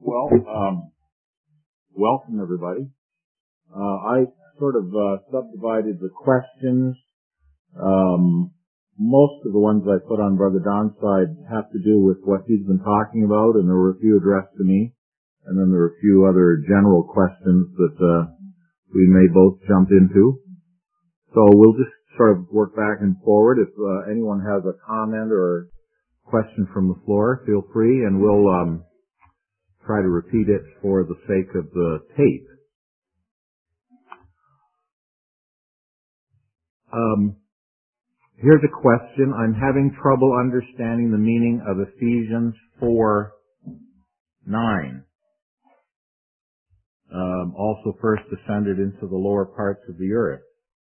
Well, welcome everybody. I sort of subdivided the questions. Most of the ones I put on Brother Don's side have to do with what he's been talking about, and there were a few addressed to me, and then there were a few other general questions that we may both jump into. So we'll just sort of work back and forward. If anyone has a comment or question from the floor, feel free, and we'll try to repeat it for the sake of the tape. Here's a question. I'm having trouble understanding the meaning of Ephesians 4:9. Also first descended into the lower parts of the earth.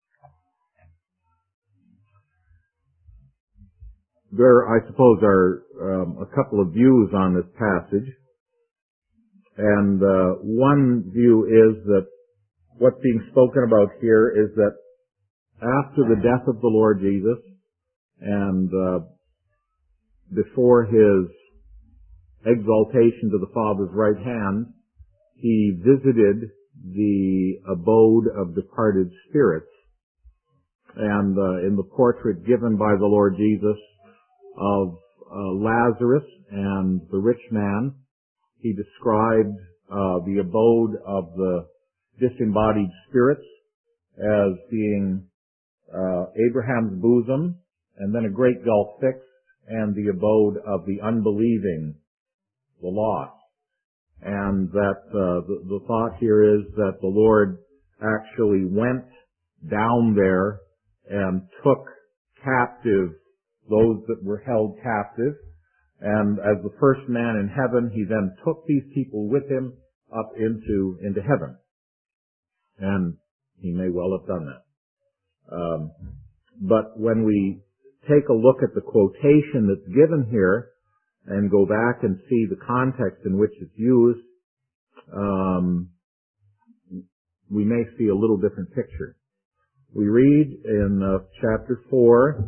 There, I suppose, are a couple of views on this passage. And one view is that what's being spoken about here is that after the death of the Lord Jesus and before his exaltation to the Father's right hand, he visited the abode of departed spirits. And in the portrait given by the Lord Jesus of Lazarus and the rich man, he described the abode of the disembodied spirits as being Abraham's bosom, and then a great gulf fixed, and the abode of the unbelieving, the lost. And that the thought here is that the Lord actually went down there and took captive those that were held captive. And as the first man in heaven, he then took these people with him up into heaven. And he may well have done that. But when we take a look at the quotation that's given here and go back and see the context in which it's used, we may see a little different picture. We read in chapter 4,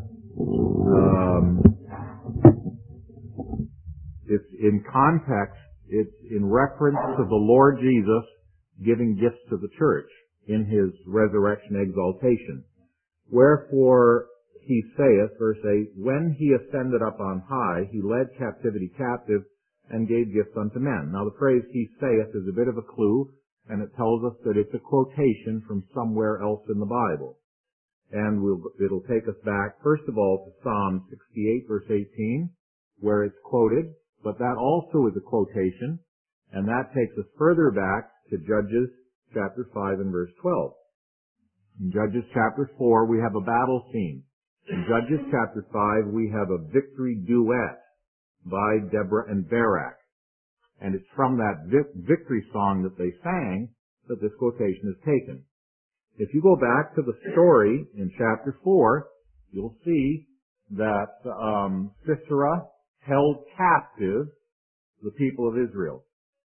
it's in context, it's in reference to the Lord Jesus giving gifts to the church in his resurrection exaltation. Wherefore he saith, verse 8, when he ascended up on high, he led captivity captive and gave gifts unto men. Now the phrase he saith is a bit of a clue, and it tells us that it's a quotation from somewhere else in the Bible. And it'll take us back, first of all, to Psalm 68, verse 18, where it's quoted, but that also is a quotation, and that takes us further back to Judges chapter 5 and verse 12. In Judges chapter 4, we have a battle scene. In Judges chapter 5, we have a victory duet by Deborah and Barak. And it's from that victory song that they sang that this quotation is taken. If you go back to the story in chapter 4, you'll see that Sisera held captive the people of Israel.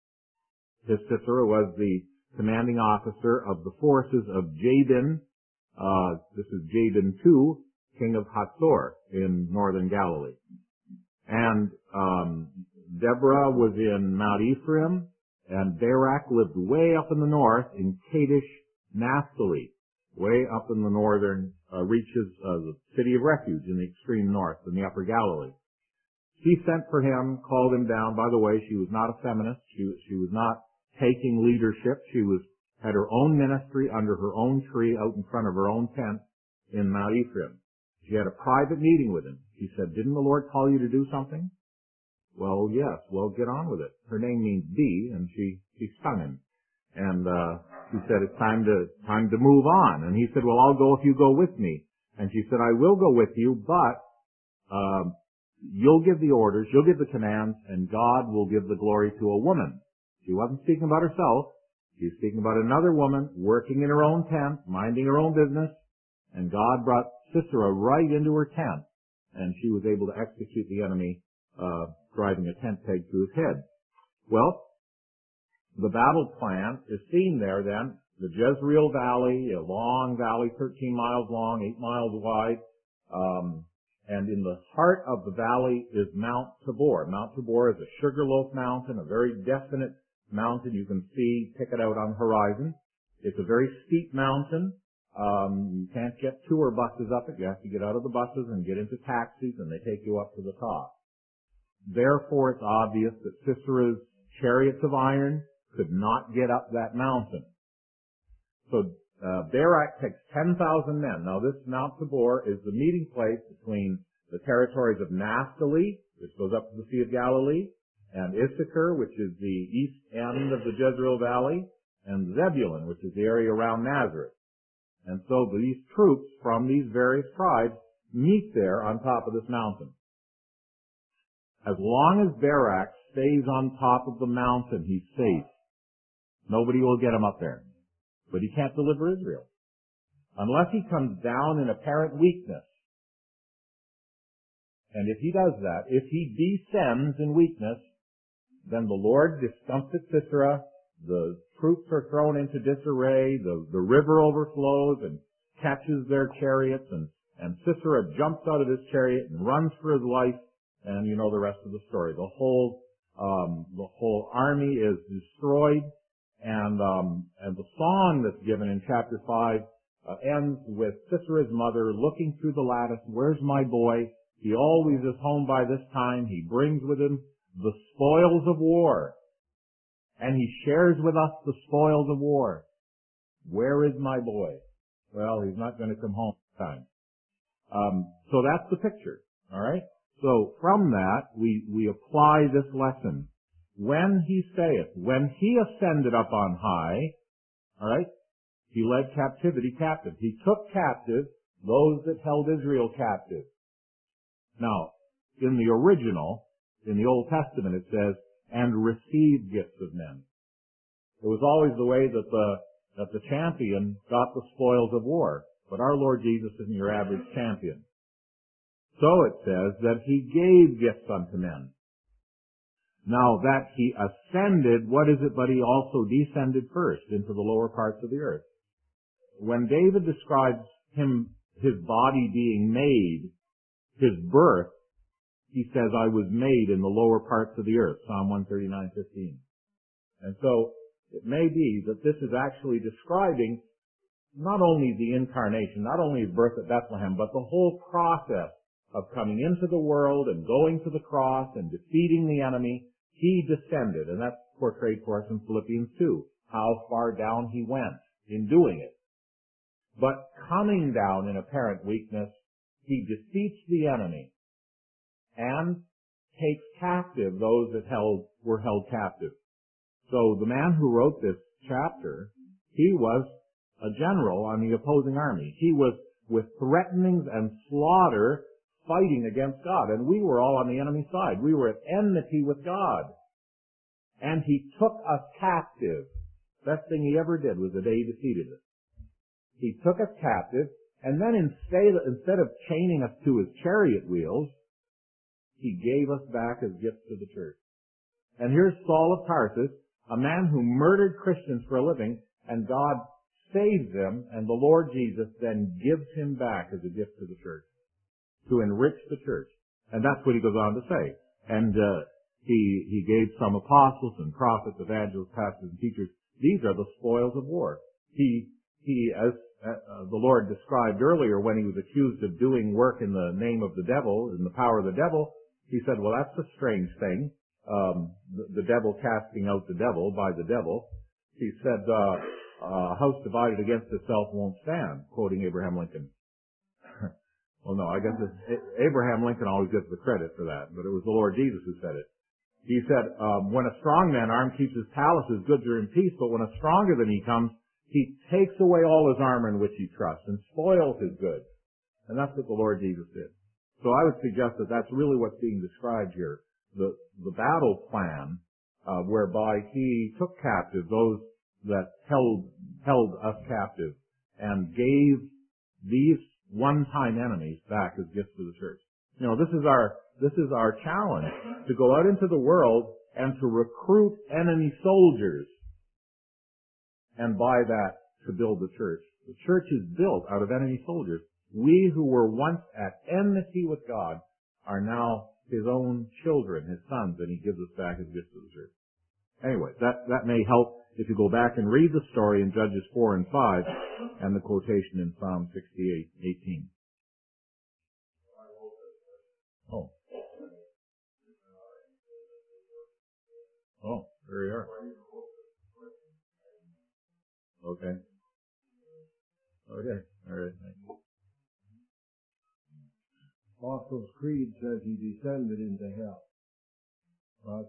This Sisera was the commanding officer of the forces of Jabin. This is Jabin II, king of Hatzor in northern Galilee. And Deborah was in Mount Ephraim, and Barak lived way up in the north in Kadesh, Naphtali, way up in the northern reaches of the city of refuge in the extreme north, in the upper Galilee. She sent for him, called him down. By the way, she was not a feminist. She was not taking leadership. She had her own ministry under her own tree out in front of her own tent in Mount Ephraim. She had a private meeting with him. She said, didn't the Lord call you to do something? Well, yes. Well, get on with it. Her name means bee, and she stung him. And she said, it's time to move on. And he said, well, I'll go if you go with me. And she said, I will go with you, but you'll give the orders, you'll give the commands, and God will give the glory to a woman. She wasn't speaking about herself. She was speaking about another woman working in her own tent, minding her own business, and God brought Sisera right into her tent, and she was able to execute the enemy, driving a tent peg through his head. Well, the battle plan is seen there then. The Jezreel Valley, a long valley, 13 miles long, 8 miles wide, and in the heart of the valley is Mount Tabor. Mount Tabor is a sugarloaf mountain, a very definite mountain. You can pick it out on the horizon. It's a very steep mountain. You can't get tour buses up it. You have to get out of the buses and get into taxis, and they take you up to the top. Therefore, it's obvious that Sisera's chariots of iron could not get up that mountain. So Barak takes 10,000 men. Now, this Mount Tabor is the meeting place between the territories of Naphtali, which goes up to the Sea of Galilee, and Issachar, which is the east end of the Jezreel Valley, and Zebulun, which is the area around Nazareth. And so these troops from these various tribes meet there on top of this mountain. As long as Barak stays on top of the mountain, he's safe. Nobody will get him up there. But he can't deliver Israel. Unless he comes down in apparent weakness. And if he does that, if he descends in weakness, then the Lord discomfits Sisera, the troops are thrown into disarray, the river overflows and catches their chariots, and Sisera jumps out of his chariot and runs for his life, and you know the rest of the story. The whole army is destroyed, and the song that's given in chapter 5 ends with Sisera's mother looking through the lattice, "Where's my boy? He always is home by this time. He brings with him the spoils of war. And he shares with us the spoils of war. Where is my boy?" Well, he's not going to come home this time. So that's the picture. All right? So from that, we apply this lesson. When he saith, when he ascended up on high, all right, he led captivity captive. He took captive those that held Israel captive. Now, in the original, in the Old Testament, it says, "and received gifts of men." It was always the way that the champion got the spoils of war. But our Lord Jesus isn't your average champion. So it says that he gave gifts unto men. Now that he ascended, what is it but he also descended first into the lower parts of the earth? When David describes his body being made, his birth, he says, "I was made in the lower parts of the earth," Psalm 139:15. And so it may be that this is actually describing not only the incarnation, not only his birth at Bethlehem, but the whole process of coming into the world and going to the cross and defeating the enemy. He descended, and that's portrayed for us in Philippians 2, how far down he went in doing it. But coming down in apparent weakness, he defeats the enemy and takes captive those that were held captive. So the man who wrote this chapter, he was a general on the opposing army. He was with threatenings and slaughter fighting against God, and we were all on the enemy side. We were at enmity with God. And he took us captive. Best thing he ever did was the day he defeated us. He took us captive, and then instead of chaining us to his chariot wheels, he gave us back as gifts to the church. And here's Saul of Tarsus, a man who murdered Christians for a living, and God saves him, and the Lord Jesus then gives him back as a gift to the church, to enrich the church. And that's what he goes on to say. And he gave some apostles and prophets, evangelists, pastors, and teachers. These are the spoils of war. He as the Lord described earlier when he was accused of doing work in the name of the devil, in the power of the devil, he said, well, that's a strange thing. The devil casting out the devil by the devil. He said, a house divided against itself won't stand, quoting Abraham Lincoln. Well, no, I guess Abraham Lincoln always gets the credit for that, but it was the Lord Jesus who said it. He said, when a strong man armed keeps his palace, his goods are in peace, but when a stronger than he comes, he takes away all his armor in which he trusts and spoils his goods. And that's what the Lord Jesus did. So I would suggest that that's really what's being described here. The battle plan, whereby he took captive those that held us captive and gave these one-time enemies back as gifts to the church. You know, this is our challenge, to go out into the world and to recruit enemy soldiers, and by that to build the church. The church is built out of enemy soldiers. We who were once at enmity with God are now his own children, his sons, and he gives us back his gifts to the church. Anyway, that may help if you go back and read the story in Judges 4 and 5 and the quotation in Psalm 68:18. Oh. Oh, there you are. Okay. Okay. All right. Apostles' Creed says he descended into hell. But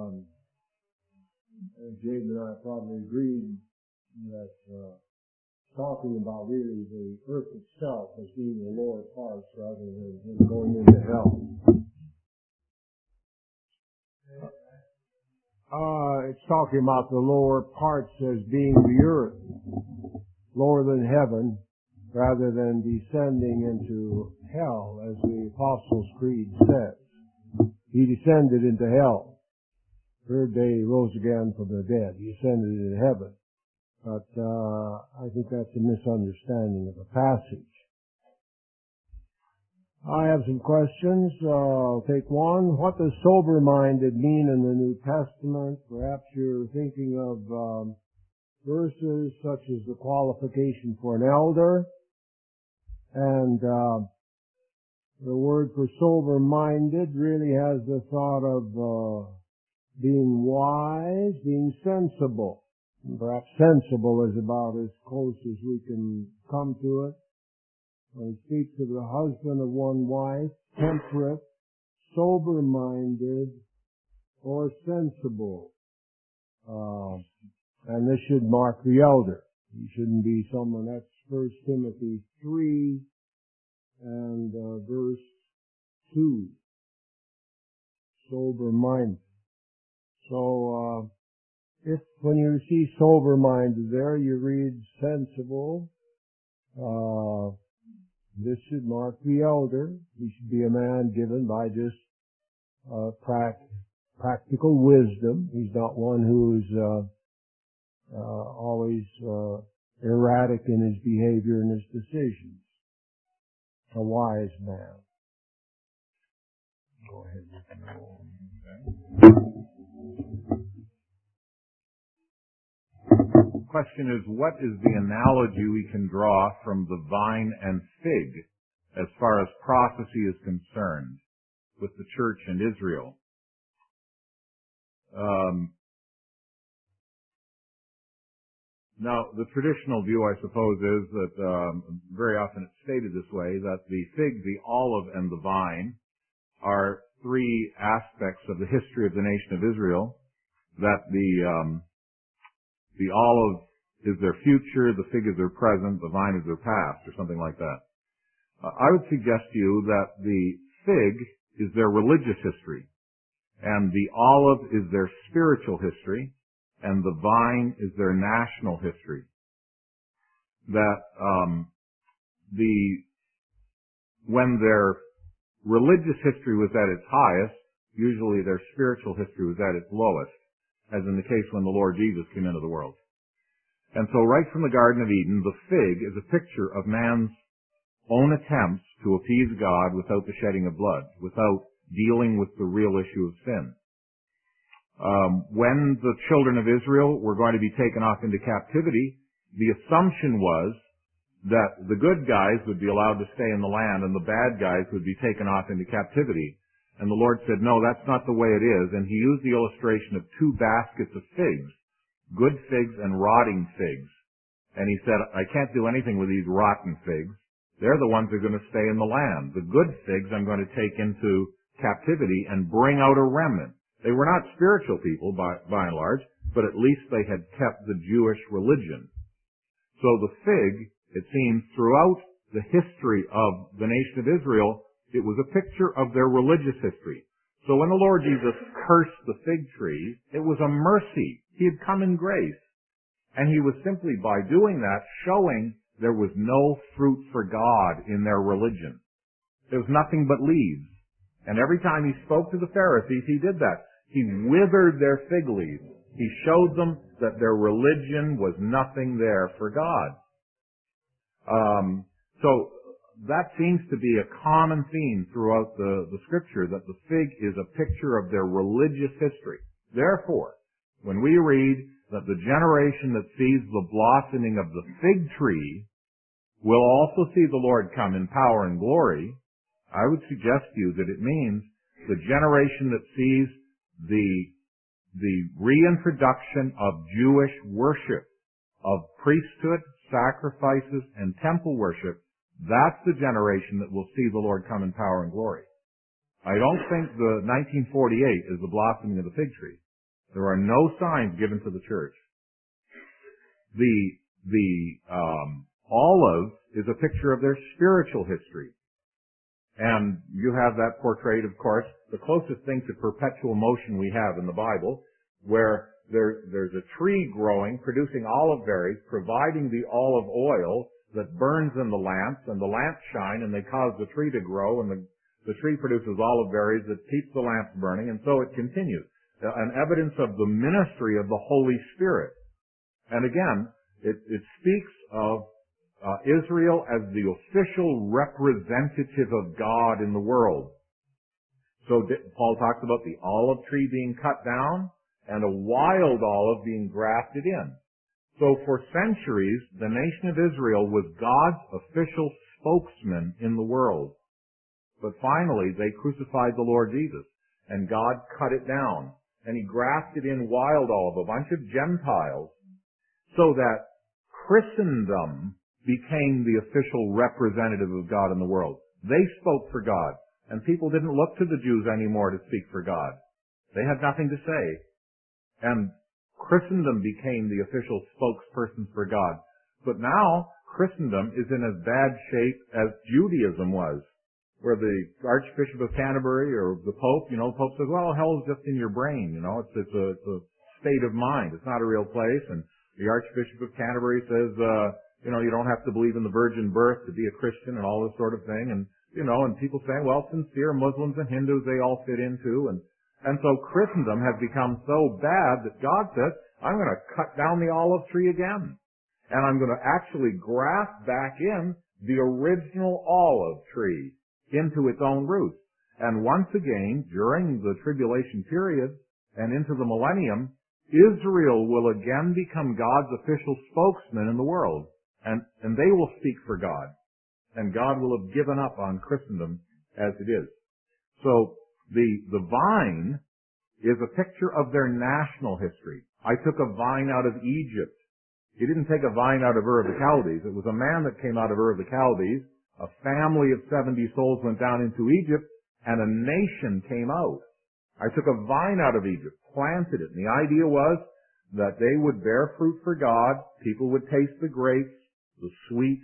Jabe and I probably agreed that talking about really the earth itself as being the lower parts rather than him going into hell. It's talking about the lower parts as being the earth, lower than heaven, rather than descending into hell, as the Apostles' Creed says. He descended into hell. Third day he rose again from the dead. He ascended into heaven. But I think that's a misunderstanding of the passage. I have some questions. I'll take one. What does sober-minded mean in the New Testament? Perhaps you're thinking of verses such as the qualification for an elder, and the word for sober-minded really has the thought of being wise, being sensible. And perhaps sensible is about as close as we can come to it. When it speaks of the husband of one wife, temperate, sober-minded, or sensible. And this should mark the elder. He shouldn't be someone, that's 1 Timothy 3 and verse 2. Sober-minded. So, if when you see sober-minded there, you read sensible, this should mark the elder. He should be a man given by just practical wisdom. He's not one who's always erratic in his behavior and his decisions. A wise man. Go ahead. The question is, what is the analogy we can draw from the vine and fig as far as prophecy is concerned with the church and Israel? Now, the traditional view, I suppose, is that very often it's stated this way, that the fig, the olive, and the vine are three aspects of the history of the nation of Israel, that the olive is their future, the fig is their present, the vine is their past, or something like that. I would suggest to you that the fig is their religious history, and the olive is their spiritual history, and the vine is their national history. That when their religious history was at its highest, usually their spiritual history was at its lowest, as in the case when the Lord Jesus came into the world. And so right from the Garden of Eden, the fig is a picture of man's own attempts to appease God without the shedding of blood, without dealing with the real issue of sin. When the children of Israel were going to be taken off into captivity, the assumption was that the good guys would be allowed to stay in the land and the bad guys would be taken off into captivity. And the Lord said, no, that's not the way it is. And He used the illustration of two baskets of figs, good figs and rotting figs. And He said, I can't do anything with these rotten figs. They're the ones that are going to stay in the land. The good figs I'm going to take into captivity and bring out a remnant. They were not spiritual people by and large, but at least they had kept the Jewish religion. So the fig, it seems, throughout the history of the nation of Israel, it was a picture of their religious history. So when the Lord Jesus cursed the fig tree, it was a mercy. He had come in grace. And He was simply, by doing that, showing there was no fruit for God in their religion. There was nothing but leaves. And every time He spoke to the Pharisees, He did that. He withered their fig leaves. He showed them that their religion was nothing there for God. So that seems to be a common theme throughout the Scripture, that the fig is a picture of their religious history. Therefore, When we read that the generation that sees the blossoming of the fig tree will also see the Lord come in power and glory, I would suggest to you that it means the generation that sees the reintroduction of Jewish worship, of priesthood, sacrifices, and temple worship, that's the generation that will see the Lord come in power and glory. I don't think the 1948 is the blossoming of the fig tree. There are no signs given to the church. The olive is a picture of their spiritual history. And you have that portrayed, of course, the closest thing to perpetual motion we have in the Bible, where there's a tree growing, producing olive berries, providing the olive oil that burns in the lamps, and the lamps shine, and they cause the tree to grow, and the tree produces olive berries that keeps the lamps burning, and so it continues. An evidence of the ministry of the Holy Spirit. And again, it speaks of Israel as the official representative of God in the world. So Paul talks about the olive tree being cut down and a wild olive being grafted in. So for centuries, the nation of Israel was God's official spokesman in the world. But finally, they crucified the Lord Jesus, and God cut it down. And he grafted in wild olive, a bunch of Gentiles, so that Christendom became the official representative of God in the world. They spoke for God, and people didn't look to the Jews anymore to speak for God. They had nothing to say. And Christendom became the official spokesperson for God. But now, Christendom is in as bad shape as Judaism was, where the Archbishop of Canterbury or the Pope, the Pope says, well, hell's just in your brain, it's a state of mind. It's not a real place. And the Archbishop of Canterbury says, you don't have to believe in the virgin birth to be a Christian and all this sort of thing. And, and people say, well, sincere Muslims and Hindus, they all fit into. And so Christendom has become so bad that God says, I'm going to cut down the olive tree again. And I'm going to actually graft back in the original olive tree into its own roots. And once again, during the tribulation period and into the millennium, Israel will again become God's official spokesman in the world. And they will speak for God. And God will have given up on Christendom as it is. So the vine is a picture of their national history. I took a vine out of Egypt. He didn't take a vine out of Ur of the Chaldees. It was a man that came out of Ur of the Chaldees. A family of 70 souls went down into Egypt, and a nation came out. I took a vine out of Egypt, planted it, and the idea was that they would bear fruit for God. People would taste the grapes, the sweet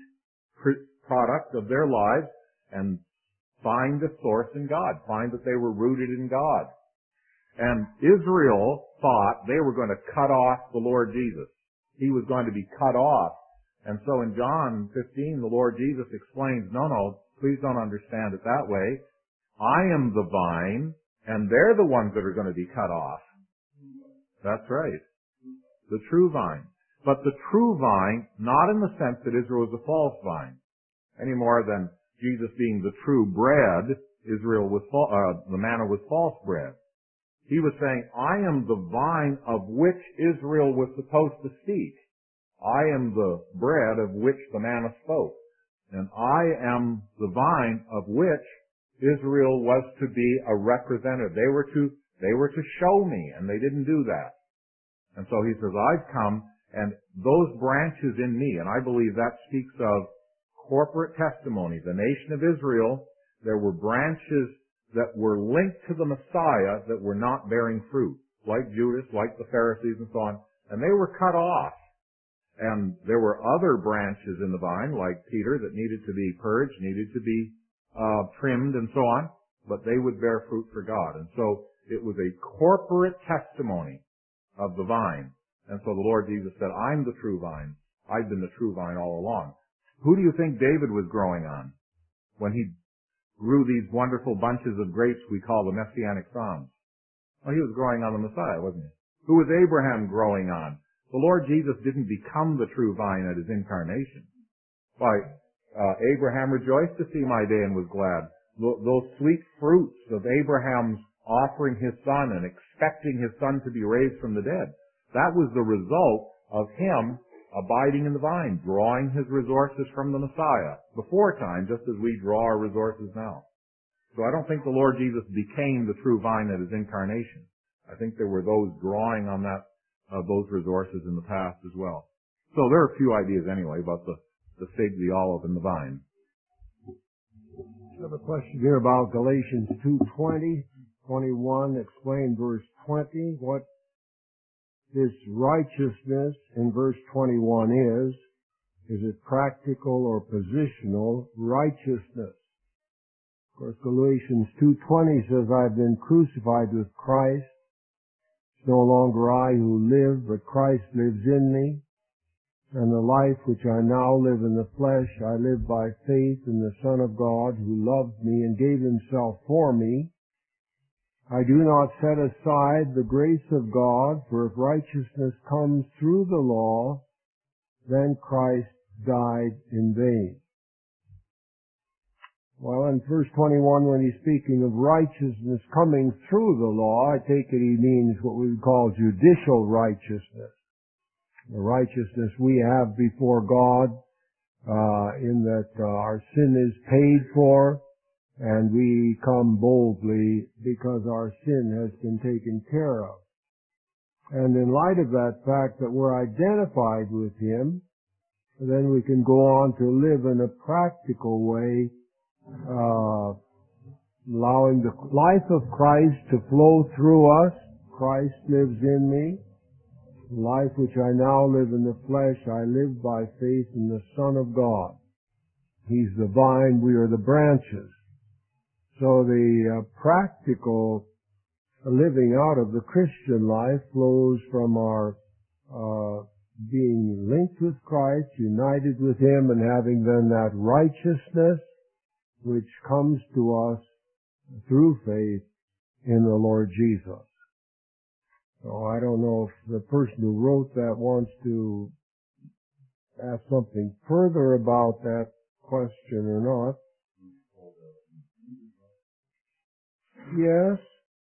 product of their lives, and find the source in God, find that they were rooted in God. And Israel thought they were going to cut off the Lord Jesus. He was going to be cut off. And so in John 15, the Lord Jesus explains, no, please don't understand it that way. I am the vine, and they're the ones that are going to be cut off. That's right. The true vine. But the true vine, not in the sense that Israel was a false vine, any more than Jesus being the true bread, Israel was the manna was false bread. He was saying, I am the vine of which Israel was supposed to speak. I am the bread of which the manna spoke. And I am the vine of which Israel was to be a representative. They were to show me, and they didn't do that. And so he says, I've come, and those branches in me, and I believe that speaks of corporate testimony. The nation of Israel, there were branches that were linked to the Messiah that were not bearing fruit, like Judas, like the Pharisees, and so on. And they were cut off. And there were other branches in the vine, like Peter, that needed to be purged, needed to be trimmed, and so on. But they would bear fruit for God. And so it was a corporate testimony of the vine. And so the Lord Jesus said, I'm the true vine. I've been the true vine all along. Who do you think David was growing on when he grew these wonderful bunches of grapes we call the Messianic Psalms? Well, he was growing on the Messiah, wasn't he? Who was Abraham growing on? The Lord Jesus didn't become the true vine at his incarnation. Why, Abraham rejoiced to see my day and was glad. Those sweet fruits of Abraham's offering his son and expecting his son to be raised from the dead, That was the result of him abiding in the vine, drawing his resources from the Messiah before time, just as we draw our resources now. So I don't think the Lord Jesus became the true vine at his incarnation. I think there were those drawing on those resources in the past as well. So there are a few ideas anyway about the fig, the olive, and the vine. I have a question here about Galatians 2:20, 21. Explain verse 20. What this righteousness in verse 21 is. Is it practical or positional righteousness? Of course, Galatians 2:20 says, I've been crucified with Christ. It's no longer I who live, but Christ lives in me. And the life which I now live in the flesh, I live by faith in the Son of God who loved me and gave himself for me. I do not set aside the grace of God, for if righteousness comes through the law, then Christ died in vain. Well, in verse 21, when he's speaking of righteousness coming through the law, I take it he means what we would call judicial righteousness. The righteousness we have before God, in that our sin is paid for, and we come boldly because our sin has been taken care of. And in light of that fact that we're identified with him, then we can go on to live in a practical way, allowing the life of Christ to flow through us. Christ lives in me. The life which I now live in the flesh, I live by faith in the Son of God. He's the vine, we are the branches. So the practical living out of the Christian life flows from our being linked with Christ, united with him, and having then that righteousness which comes to us through faith in the Lord Jesus. So I don't know if the person who wrote that wants to ask something further about that question or not. Yes,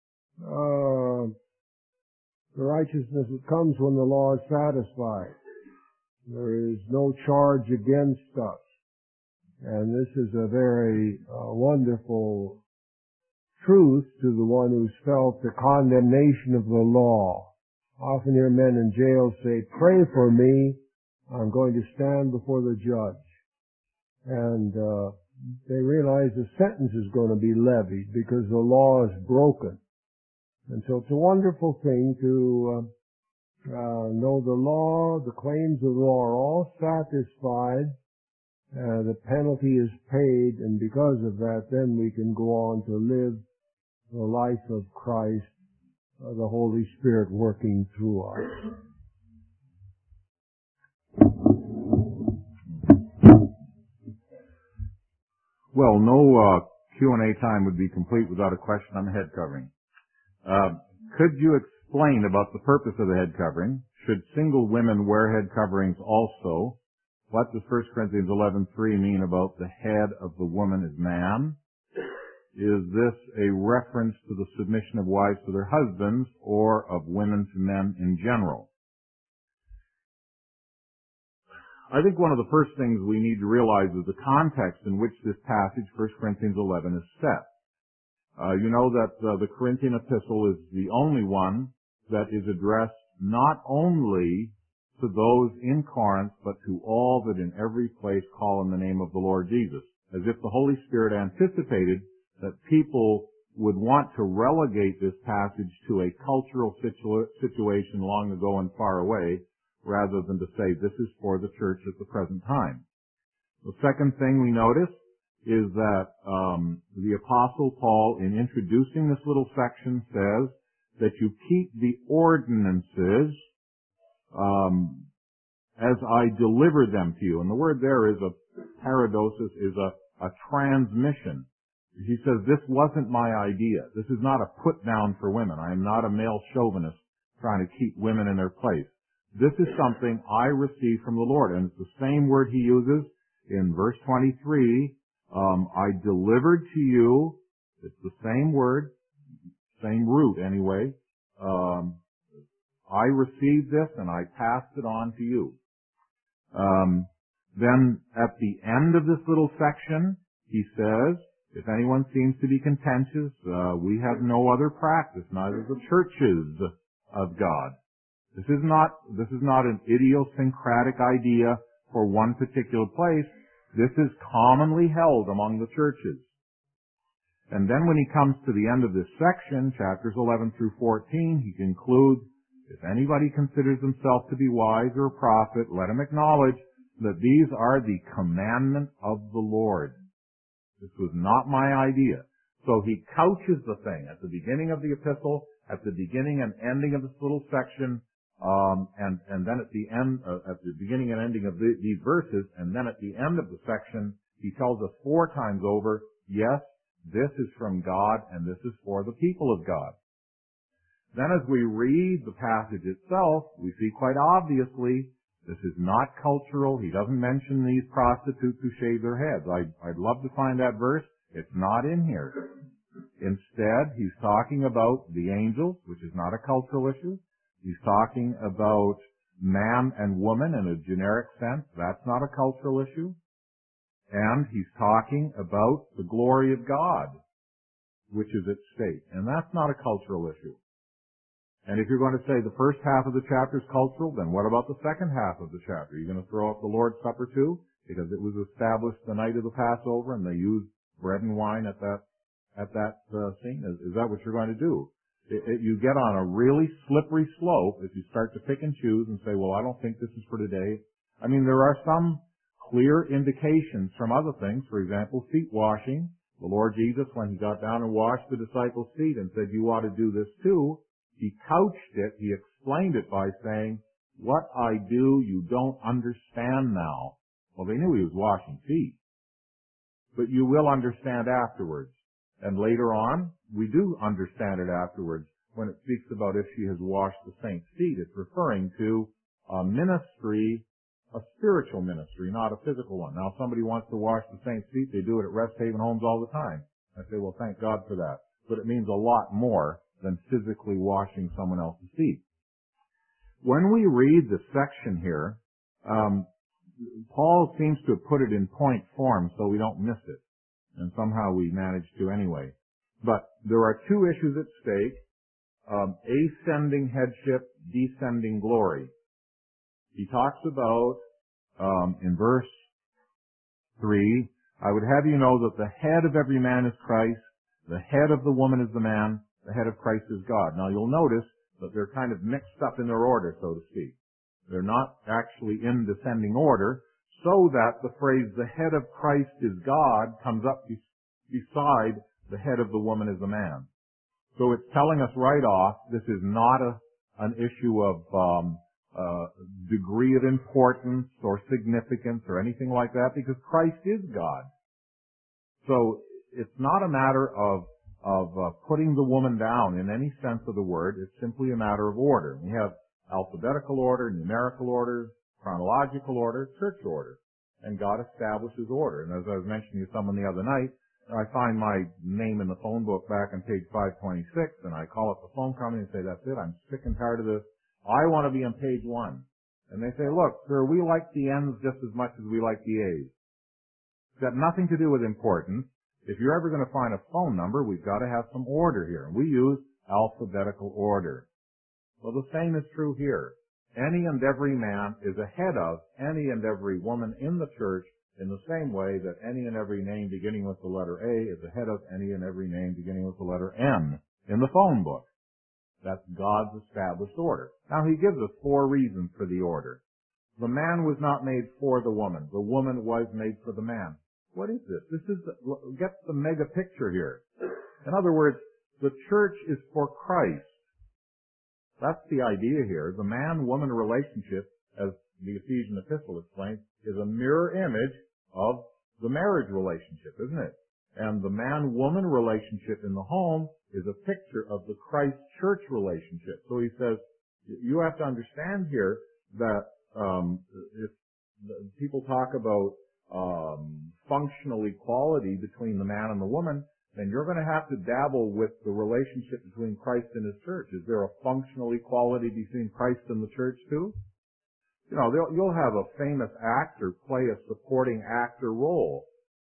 the righteousness that comes when the law is satisfied. There is no charge against us. And this is a very wonderful truth to the one who's felt the condemnation of the law. Often hear men in jail say, pray for me, I'm going to stand before the judge. And they realize the sentence is going to be levied because the law is broken. And so it's a wonderful thing to know the law, the claims of the law are all satisfied, the penalty is paid, and because of that, then we can go on to live the life of Christ, the Holy Spirit working through us. Well, no Q&A time would be complete without a question on the head covering. Could you explain about the purpose of the head covering? Should single women wear head coverings also? What does 1 Corinthians 11:3 mean about the head of the woman as man? Is this a reference to the submission of wives to their husbands or of women to men in general? I think one of the first things we need to realize is the context in which this passage, 1 Corinthians 11, is set. You know that the Corinthian epistle is the only one that is addressed not only to those in Corinth, but to all that in every place call on the name of the Lord Jesus, as if the Holy Spirit anticipated that people would want to relegate this passage to a cultural situation long ago and far away, rather than to say this is for the church at the present time. The second thing we notice is that the Apostle Paul, in introducing this little section, says that you keep the ordinances as I deliver them to you. And the word there is a paradosis, is a transmission. He says, this wasn't my idea. This is not a put down for women. I am not a male chauvinist trying to keep women in their place. This is something I received from the Lord. And it's the same word he uses in verse 23. I delivered to you. It's the same word, same root anyway. I received this and I passed it on to you. Then at the end of this little section, he says, if anyone seems to be contentious, we have no other practice, neither the churches of God. This is not an idiosyncratic idea for one particular place. This is commonly held among the churches. And then when he comes to the end of this section, chapters 11 through 14, he concludes, if anybody considers himself to be wise or a prophet, let him acknowledge that these are the commandment of the Lord. This was not my idea. So he couches the thing at the beginning of the epistle, at the beginning and ending of this little section, and then at the end, at the beginning and ending of these verses, and then at the end of the section, he tells us 4 times over, yes, this is from God and this is for the people of God. Then as we read the passage itself, we see quite obviously this is not cultural. He doesn't mention these prostitutes who shave their heads. I'd love to find that verse. It's not in here. Instead, he's talking about the angels, which is not a cultural issue. He's talking about man and woman in a generic sense. That's not a cultural issue. And he's talking about the glory of God, which is at stake. And that's not a cultural issue. And if you're going to say the first half of the chapter is cultural, then what about the second half of the chapter? Are you going to throw up the Lord's Supper too? Because it was established the night of the Passover and they used bread and wine at that scene. Is that what you're going to do? You get on a really slippery slope if you start to pick and choose and say, well, I don't think this is for today. I mean, there are some clear indications from other things. For example, feet washing. The Lord Jesus, when he got down and washed the disciples' feet and said, you ought to do this too, he couched it, he explained it by saying, what I do you don't understand now. Well, they knew he was washing feet. But you will understand afterwards. And later on, we do understand it afterwards. When it speaks about if she has washed the saints' feet, it's referring to a ministry, a spiritual ministry, not a physical one. Now, if somebody wants to wash the saints' feet, they do it at Rest Haven homes all the time. I say, well, thank God for that. But it means a lot more than physically washing someone else's feet. When we read the section here, Paul seems to have put it in point form so we don't miss it. And somehow we manage to anyway. But there are 2 issues at stake. Ascending headship, descending glory. He talks about, in verse 3, I would have you know that the head of every man is Christ, the head of the woman is the man, the head of Christ is God. Now you'll notice that they're kind of mixed up in their order, so to speak. They're not actually in descending order, so that the phrase, the head of Christ is God, comes up beside the head of the woman is the man. So it's telling us right off, this is not an issue of degree of importance or significance or anything like that, because Christ is God. So it's not a matter of putting the woman down in any sense of the word. It's simply a matter of order. We have alphabetical order, numerical order, chronological order, church order. And God establishes order. And as I was mentioning to someone the other night, I find my name in the phone book back on page 526, and I call up the phone company and say, that's it, I'm sick and tired of this. I want to be on page 1. And they say, look, sir, we like the N's just as much as we like the A's. It's got nothing to do with importance. If you're ever going to find a phone number, we've got to have some order here. And we use alphabetical order. Well, the same is true here. Any and every man is ahead of any and every woman in the church in the same way that any and every name beginning with the letter A is ahead of any and every name beginning with the letter M in the phone book. That's God's established order. Now, he gives us 4 reasons for the order. The man was not made for the woman. The woman was made for the man. What is this? Get the mega picture here. In other words, the church is for Christ. That's the idea here. The man-woman relationship, as the Ephesian epistle explains, is a mirror image of the marriage relationship, isn't it? And the man-woman relationship in the home is a picture of the Christ-church relationship. So he says, you have to understand here that if people talk about functional equality between the man and the woman, then you're going to have to dabble with the relationship between Christ and His church. Is there a functional equality between Christ and the church too? You know, you'll have a famous actor play a supporting actor role.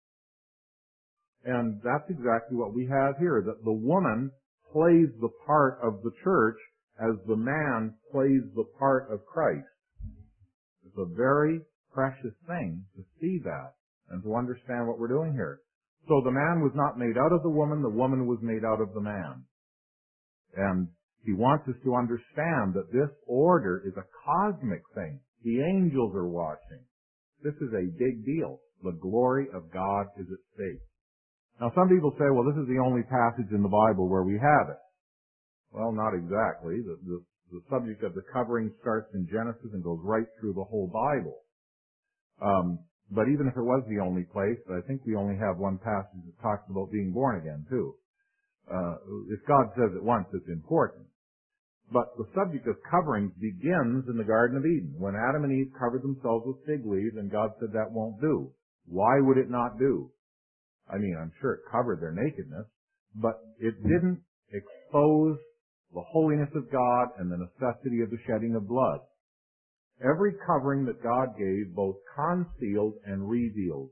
And that's exactly what we have here, that the woman plays the part of the church as the man plays the part of Christ. It's a very precious thing to see that and to understand what we're doing here. So the man was not made out of the woman was made out of the man. And he wants us to understand that this order is a cosmic thing. The angels are watching. This is a big deal. The glory of God is at stake. Now some people say, well, this is the only passage in the Bible where we have it. Well, not exactly. The subject of the covering starts in Genesis and goes right through the whole Bible. But even if it was the only place, I think we only have one passage that talks about being born again too. If God says it once, it's important. But the subject of coverings begins in the Garden of Eden, when Adam and Eve covered themselves with fig leaves, and God said that won't do. Why would it not do? I mean, I'm sure it covered their nakedness, but it didn't expose the holiness of God and the necessity of the shedding of blood. Every covering that God gave both concealed and revealed.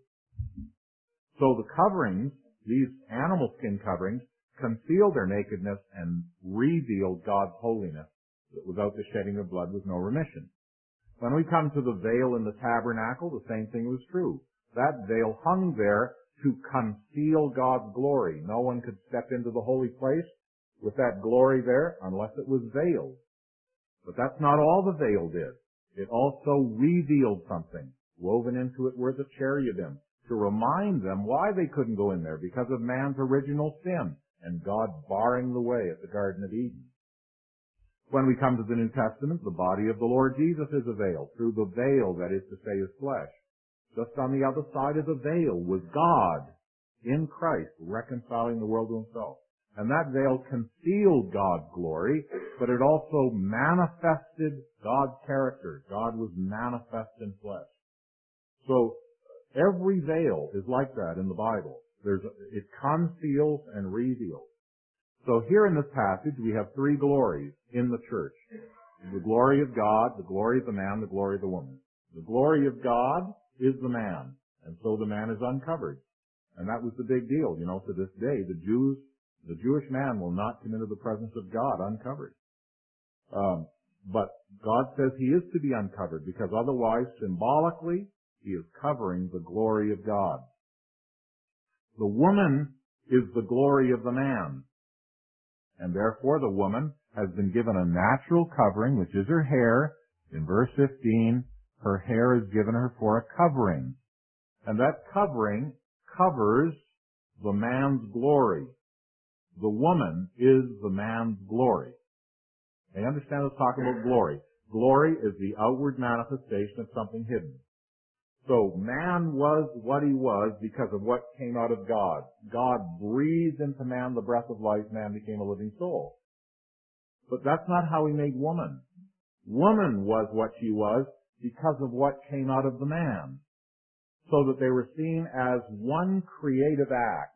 So the coverings, these animal skin coverings, concealed their nakedness and revealed God's holiness. That without the shedding of blood was no remission. When we come to the veil in the tabernacle, the same thing was true. That veil hung there to conceal God's glory. No one could step into the holy place with that glory there unless it was veiled. But that's not all the veil did. It also revealed something. Woven into it were the cherubim to remind them why they couldn't go in there, because of man's original sin and God barring the way at the Garden of Eden. When we come to the New Testament, the body of the Lord Jesus is a veil, through the veil, that is to say, His flesh. Just on the other side of the veil was God in Christ, reconciling the world to Himself. And that veil concealed God's glory, but it also manifested God's character. God was manifest in flesh. So every veil is like that in the Bible. It conceals and reveals. So here in this passage we have three glories in the church. The glory of God, the glory of the man, the glory of the woman. The glory of God is the man, and so the man is uncovered. And that was the big deal. You know, to this day, the Jewish man will not come into the presence of God uncovered. But God says he is to be uncovered, because otherwise, symbolically, he is covering the glory of God. The woman is the glory of the man. And therefore the woman has been given a natural covering, which is her hair. In verse 15, her hair is given her for a covering. And that covering covers the man's glory. The woman is the man's glory. They understand us talking about glory. Glory is the outward manifestation of something hidden. So man was what he was because of what came out of God. God breathed into man the breath of life. Man became a living soul. But that's not how He made woman. Woman was what she was because of what came out of the man. So that they were seen as one creative act.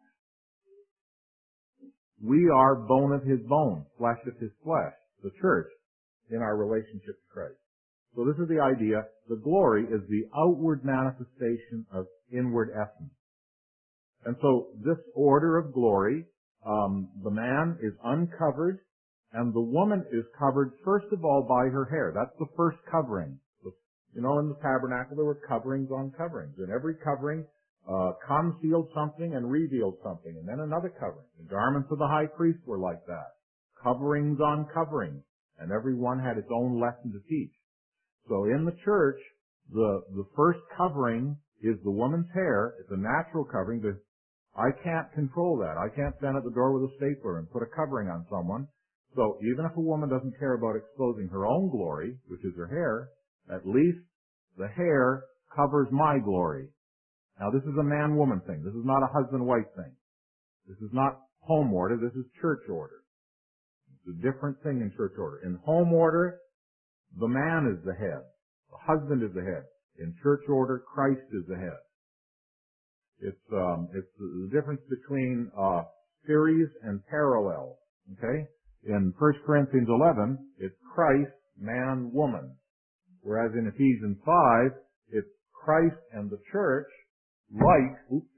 We are bone of His bone, flesh of His flesh, the church, in our relationship to Christ. So this is the idea. The glory is the outward manifestation of inward essence. And so this order of glory, the man is uncovered, and the woman is covered first of all by her hair. That's the first covering. You know, in the tabernacle there were coverings on coverings, and every covering concealed something and revealed something, and then another covering. The garments of the high priest were like that. Coverings on coverings, and every one had its own lesson to teach. So in the church, the first covering is the woman's hair. It's a natural covering, but I can't control that. I can't stand at the door with a stapler and put a covering on someone. So even if a woman doesn't care about exposing her own glory, which is her hair, at least the hair covers my glory. Now this is a man-woman thing. This is not a husband-wife thing. This is not home order. This is church order. It's a different thing in church order. In home order, the man is the head. The husband is the head. In church order, Christ is the head. It's the difference between series and parallel. Okay? In 1 Corinthians 11, it's Christ, man, woman. Whereas in Ephesians 5, it's Christ and the church like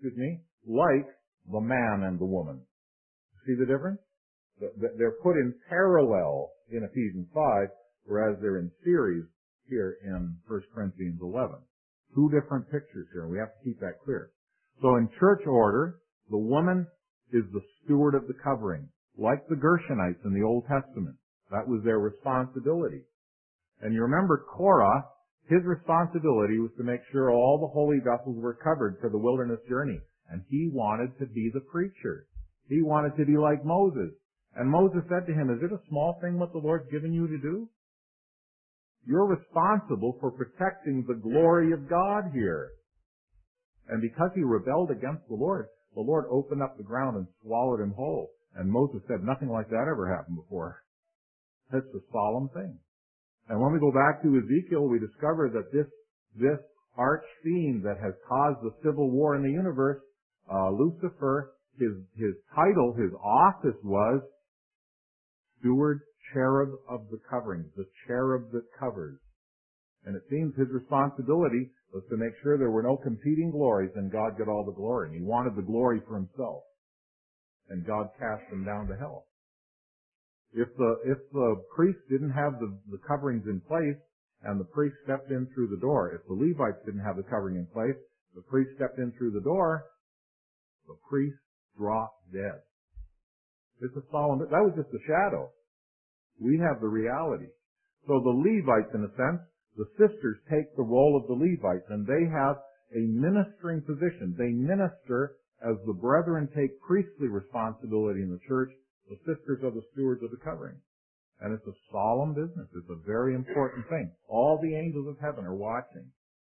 the man and the woman. See the difference? They're put in parallel in Ephesians 5, whereas they're in series here in 1 Corinthians 11. Two different pictures here, and we have to keep that clear. So in church order, the woman is the steward of the covering, like the Gershonites in the Old Testament. That was their responsibility. And you remember Korah, his responsibility was to make sure all the holy vessels were covered for the wilderness journey. And he wanted to be the preacher. He wanted to be like Moses. And Moses said to him, is it a small thing what the Lord's given you to do? You're responsible for protecting the glory of God here. And because he rebelled against the Lord opened up the ground and swallowed him whole. And Moses said, nothing like that ever happened before. That's a solemn thing. And when we go back to Ezekiel, we discover that this arch fiend that has caused the civil war in the universe, Lucifer, his title, his office was steward, cherub of the coverings, the cherub that covers. And it seems his responsibility was to make sure there were no competing glories and God got all the glory. And he wanted the glory for himself. And God cast him down to hell. If the priest didn't have the coverings in place and the priest stepped in through the door, if the Levites didn't have the covering in place, the priest stepped in through the door, the priest dropped dead. It's a solemn, that was just a shadow. We have the reality. So the Levites, in a sense, the sisters take the role of the Levites, and they have a ministering position. They minister as the brethren take priestly responsibility in the church. The sisters are the stewards of the covering. And it's a solemn business. It's a very important thing. All the angels of heaven are watching.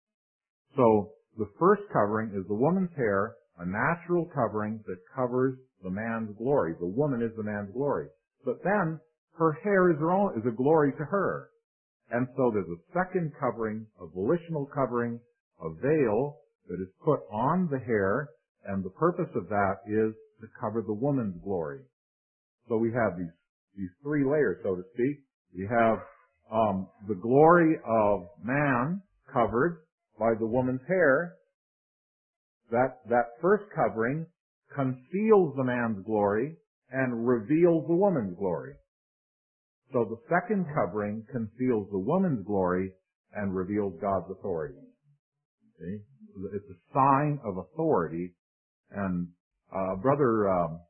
So the first covering is the woman's hair, a natural covering that covers the man's glory. The woman is the man's glory. But then her hair is a glory to her. And so there's a second covering, a volitional covering, a veil that is put on the hair, and the purpose of that is to cover the woman's glory. So we have these three layers, so to speak. We have the glory of man covered by the woman's hair. That first covering conceals the man's glory and reveals the woman's glory. So the second covering conceals the woman's glory and reveals God's authority. See? It's a sign of authority. And Brother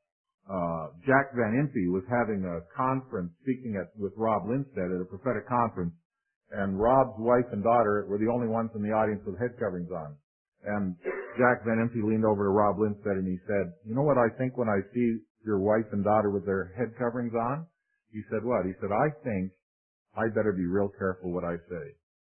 Jack Van Impe was having a conference speaking with Rob Lindstedt at a prophetic conference, and Rob's wife and daughter were the only ones in the audience with head coverings on. And Jack Van Impe leaned over to Rob Lindstedt and he said, you know what I think when I see your wife and daughter with their head coverings on? He said, what? He said, I think I better be real careful what I say.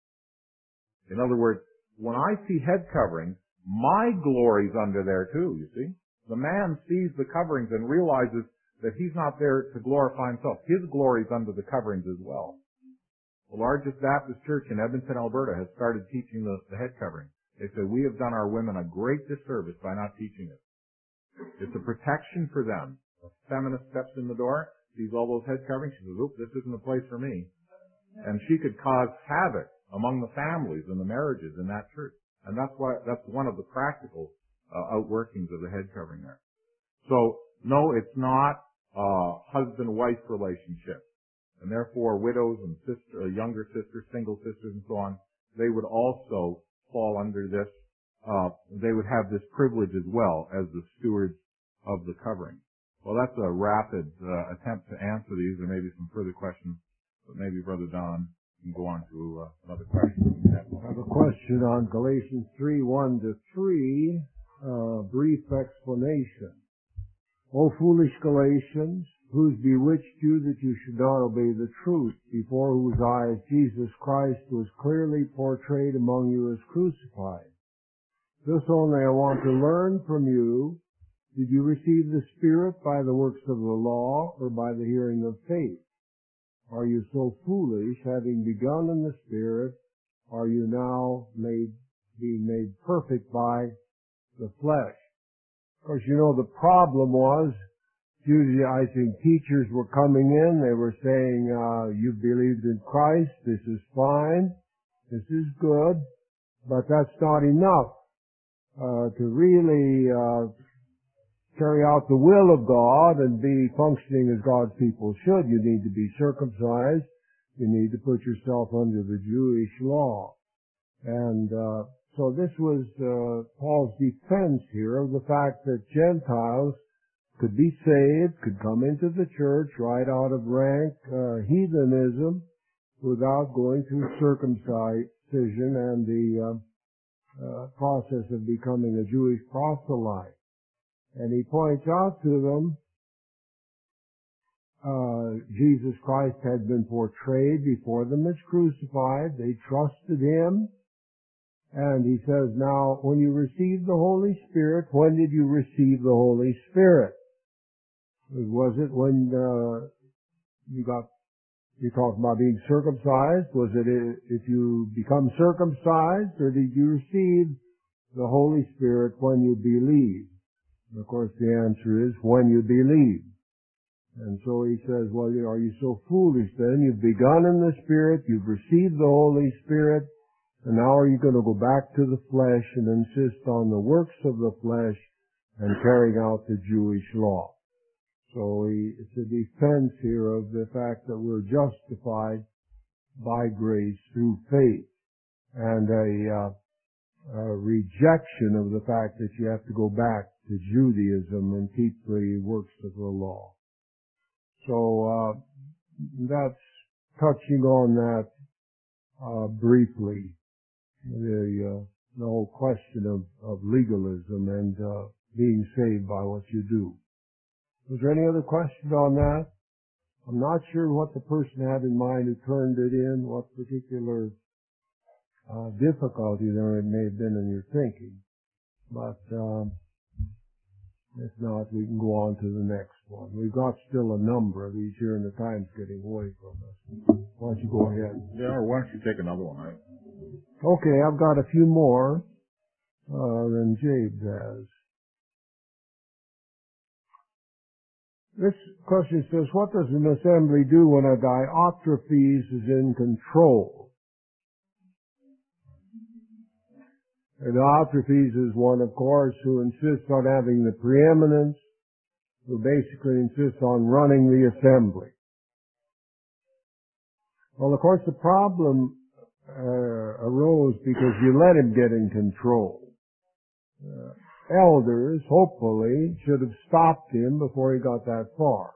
In other words, when I see head coverings, my glory's under there too, you see. The man sees the coverings and realizes that he's not there to glorify himself. His glory's under the coverings as well. The largest Baptist church in Edmonton, Alberta has started teaching the head covering. They say, we have done our women a great disservice by not teaching it. It's a protection for them. A feminist steps in the door, sees all those head coverings, she says, oops, this isn't the place for me. And she could cause havoc among the families and the marriages in that church. And that's one of the practical outworkings of the head covering there. So, no, it's not a husband-wife relationship. And therefore, widows and younger sisters, single sisters, and so on, they would also fall under this. They would have this privilege as well as the stewards of the covering. Well, that's a rapid attempt to answer these. There may be some further questions, but maybe Brother Don can go on to another question. I have a question on Galatians 3:1-3, brief explanation. O foolish Galatians, who's bewitched you that you should not obey the truth, before whose eyes Jesus Christ was clearly portrayed among you as crucified? This only I want to learn from you. Did you receive the Spirit by the works of the law or by the hearing of faith? Are you so foolish, having begun in the Spirit, are you now being made perfect by the flesh? Of course, you know the problem was Judaizing teachers were coming in. They were saying, you believed in Christ. This is fine. This is good. But that's not enough to really carry out the will of God and be functioning as God's people should. You need to be circumcised. You need to put yourself under the Jewish law. And so this was Paul's defense here of the fact that Gentiles could be saved, could come into the church right out of rank heathenism without going through circumcision and the process of becoming a Jewish proselyte. And he points out to them Jesus Christ had been portrayed before them as crucified. They trusted him. And he says, now, when you received the Holy Spirit, when did you receive the Holy Spirit? Was it when you talked about being circumcised? Was it if you become circumcised, or did you receive the Holy Spirit when you believed? And of course, the answer is when you believe. And so he says, well, are you so foolish then? You've begun in the Spirit, you've received the Holy Spirit, and now are you going to go back to the flesh and insist on the works of the flesh and carrying out the Jewish law? So it's a defense here of the fact that we're justified by grace through faith, and a rejection of the fact that you have to go back to Judaism and keep the works of the law. So that's touching on that briefly, the whole question of legalism and being saved by what you do. Was there any other question on that? I'm not sure what the person had in mind who turned it in, what particular difficulty there may have been in your thinking. But if not, we can go on to the next one. We've got still a number of these here, and the time's getting away from us. Why don't you go ahead? Yeah, or why don't you take another one, right? Okay, I've got a few more than Jabe has. This question says, what does an assembly do when a Diotrephes is in control? A Diotrephes is one, of course, who insists on having the preeminence, who basically insists on running the assembly. Well, of course, the problem arose because you let him get in control. Elders, hopefully, should have stopped him before he got that far.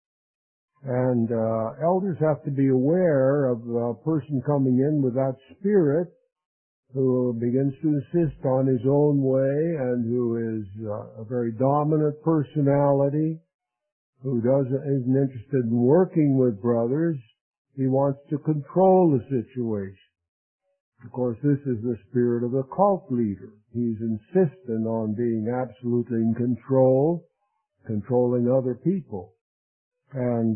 And elders have to be aware of a person coming in with that spirit who begins to insist on his own way and who is a very dominant personality, who isn't interested in working with brothers. He wants to control the situation. Of course, this is the spirit of a cult leader. He's insistent on being absolutely in control, controlling other people. And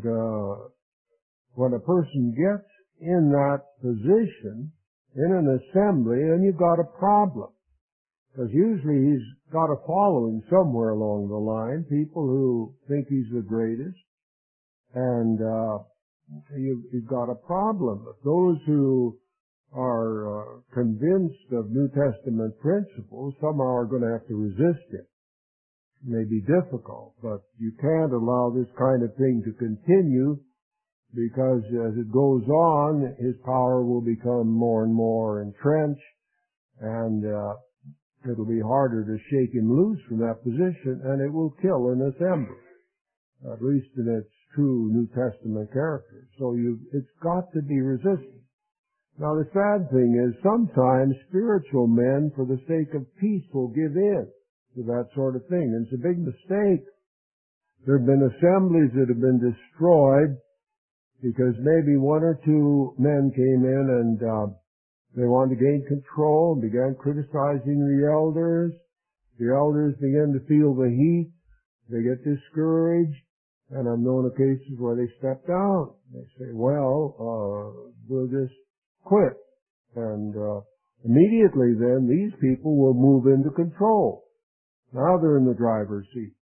when a person gets in that position, in an assembly, then you've got a problem. Because usually he's got a following somewhere along the line, people who think he's the greatest, and you've got a problem. But those who are convinced of New Testament principles, somehow are going to have to resist it. It may be difficult, but you can't allow this kind of thing to continue, because as it goes on, his power will become more and more entrenched, and it'll be harder to shake him loose from that position, and it will kill an assembly, at least in its true New Testament character. So it's got to be resisted. Now, the sad thing is sometimes spiritual men, for the sake of peace, will give in to that sort of thing. And it's a big mistake. There have been assemblies that have been destroyed because maybe one or two men came in and they wanted to gain control and began criticizing the elders. The elders began to feel the heat. They get discouraged. And I've known of cases where they step down. They say, well, we'll just quit. And immediately then, these people will move into control. Now they're in the driver's seat.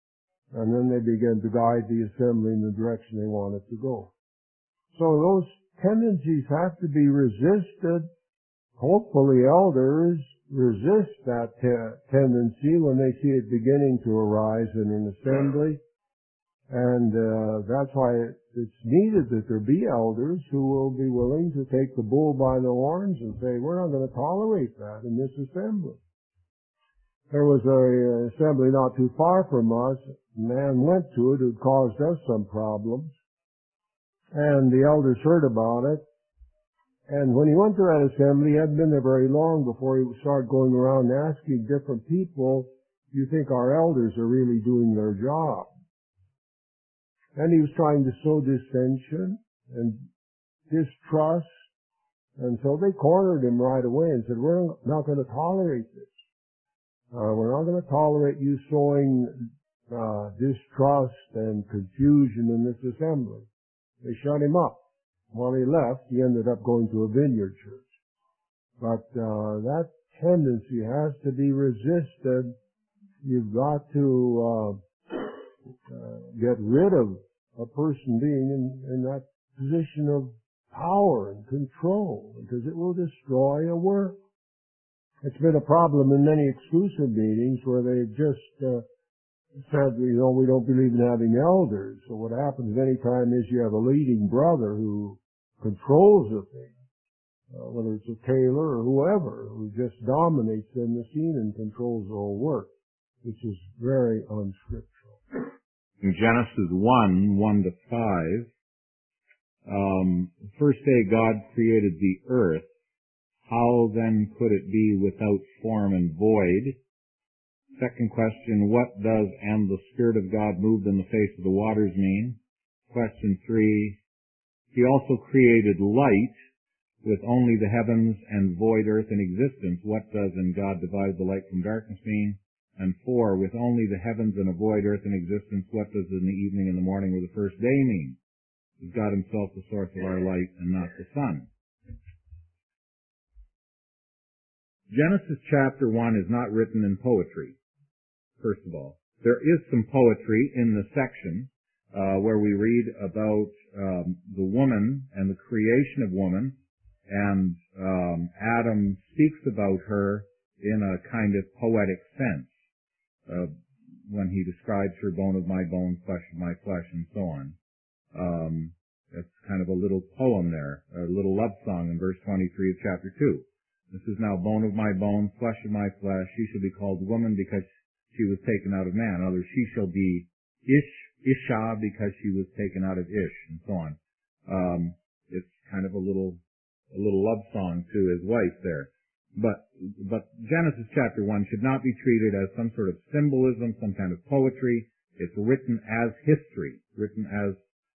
and then they begin to guide the assembly in the direction they want it to go. So those tendencies have to be resisted. Hopefully elders resist that tendency when they see it beginning to arise in an assembly. And that's why it's needed that there be elders who will be willing to take the bull by the horns and say, we're not going to tolerate that in this assembly. There was an assembly not too far from us. A man went to it who caused us some problems. And the elders heard about it. And when he went to that assembly, he hadn't been there very long before he started going around asking different people, do you think our elders are really doing their job? And he was trying to sow dissension and distrust. And so they cornered him right away and said, we're not going to tolerate this. We're not going to tolerate you sowing distrust and confusion in this assembly. They shut him up. While he left, he ended up going to a vineyard church. But that tendency has to be resisted. You've got to get rid of a person being in that position of power and control, because it will destroy a work. It's been a problem in many exclusive meetings where they just said, we don't believe in having elders. So what happens any time is you have a leading brother who controls the thing, whether it's a tailor or whoever, who just dominates in the scene and controls the whole work, which is very unscriptural. In Genesis 1 to 5, first day God created the earth. How then could it be without form and void? Second question, what does "and the Spirit of God moved in the face of the waters" mean? Question 3, he also created light with only the heavens and void earth in existence. What does "and God divided the light from darkness" mean? And 4, with only the heavens and a void earth in existence, what does "in the evening and the morning" or the first day mean? Is God himself the source of our light and not the sun? Genesis chapter 1 is not written in poetry, first of all. There is some poetry in the section where we read about the woman and the creation of woman, and Adam speaks about her in a kind of poetic sense when he describes her bone of my bone, flesh of my flesh, and so on. It's kind of a little poem there, a little love song in verse 23 of chapter 2. This is now bone of my bone, flesh of my flesh. She shall be called woman because she was taken out of man. Others, she shall be Isha because she was taken out of Ish, and so on. It's kind of a little love song to his wife there. But Genesis chapter 1 should not be treated as some sort of symbolism, some kind of poetry. It's written as history, written as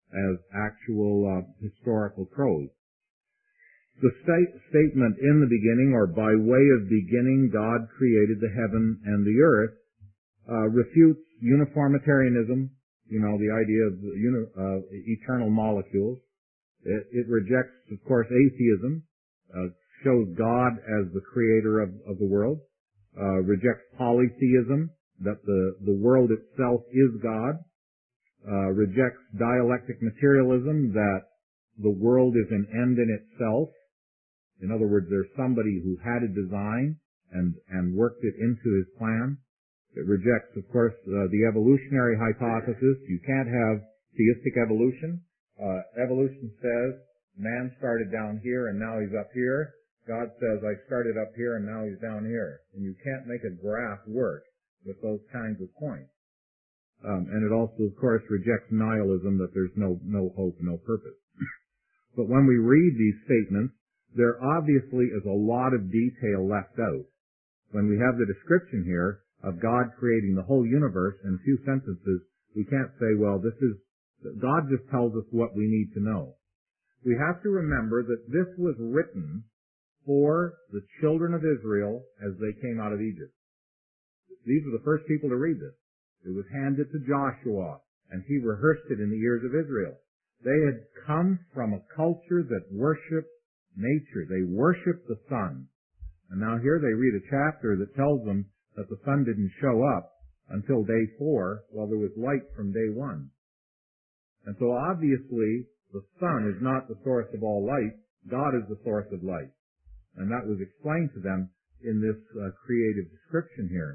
actual historical prose. The statement "in the beginning," or "by way of beginning, God created the heaven and the earth," refutes uniformitarianism, the idea of eternal molecules. It rejects, of course, atheism, shows God as the creator of the world, rejects polytheism, that the world itself is God, rejects dialectic materialism, that the world is an end in itself. In other words, there's somebody who had a design and worked it into his plan. It rejects, of course, the evolutionary hypothesis. You can't have theistic evolution. Evolution says man started down here and now he's up here. God says I started up here and now he's down here. And you can't make a graph work with those kinds of points. And it also, of course, rejects nihilism, that there's no hope, no purpose. But when we read these statements, there obviously is a lot of detail left out. When we have the description here of God creating the whole universe in a few sentences, we can't say, well, God just tells us what we need to know. We have to remember that this was written for the children of Israel as they came out of Egypt. These were the first people to read this. It was handed to Joshua, and he rehearsed it in the ears of Israel. They had come from a culture that worshiped nature. They worshiped the sun. And now here they read a chapter that tells them that the sun didn't show up until day 4, well, there was light from day 1. And so obviously, the sun is not the source of all light. God is the source of light. And that was explained to them in this creative description here.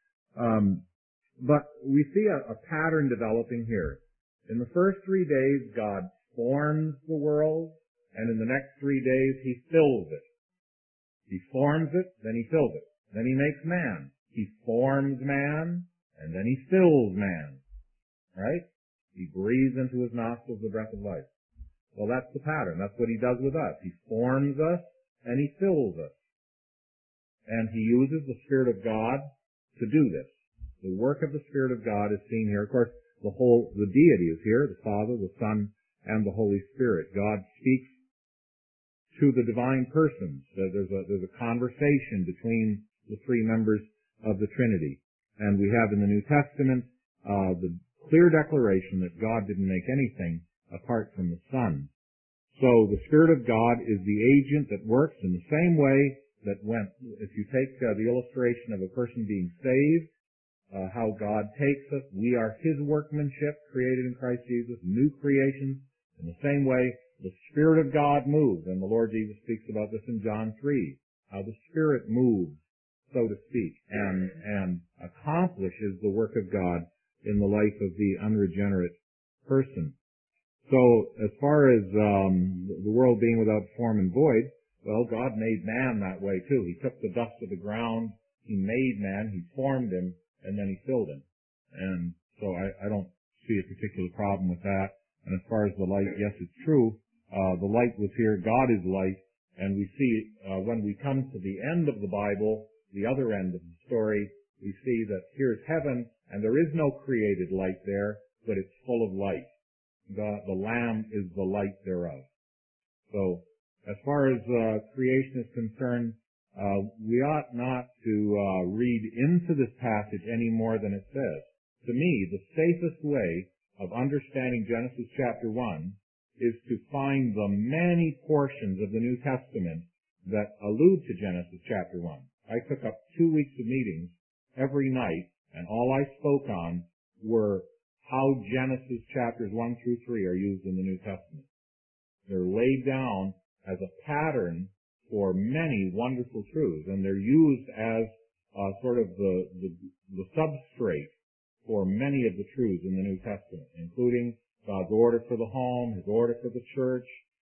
But we see a pattern developing here. In the first 3 days, God forms the world, and in the next 3 days, He fills it. He forms it, then He fills it. Then He makes man. He forms man, and then He fills man. Right? He breathes into His nostrils the breath of life. Well, that's the pattern. That's what He does with us. He forms us, and He fills us. And He uses the Spirit of God to do this. The work of the Spirit of God is seen here. Of course, the deity is here, the Father, the Son, and the Holy Spirit. God speaks to the divine persons. There's a conversation between the 3 members of the Trinity. And we have in the New Testament the clear declaration that God didn't make anything apart from the Son. So the Spirit of God is the agent that works in the same way that if you take the illustration of a person being saved, how God takes us, we are His workmanship created in Christ Jesus, new creations. In the same way, the Spirit of God moves, and the Lord Jesus speaks about this in John 3, how the Spirit moves, so to speak, and accomplishes the work of God in the life of the unregenerate person. So, as far as the world being without form and void, well, God made man that way too. He took the dust of the ground, He made man, He formed him, and then He filled him. And so I don't see a particular problem with that. And as far as the light, yes, it's true. The light was here. God is light. And we see when we come to the end of the Bible, the other end of the story, we see that here's heaven, and there is no created light there, but it's full of light. The Lamb is the light thereof. So, as far as creation is concerned, we ought not to read into this passage any more than it says. To me, the safest way of understanding Genesis chapter 1 is to find the many portions of the New Testament that allude to Genesis chapter 1. I took up 2 weeks of meetings every night, and all I spoke on were how Genesis chapters 1 through 3 are used in the New Testament. They're laid down as a pattern for many wonderful truths, and they're used as sort of the substrate for many of the truths in the New Testament, including God's order for the home, His order for the church,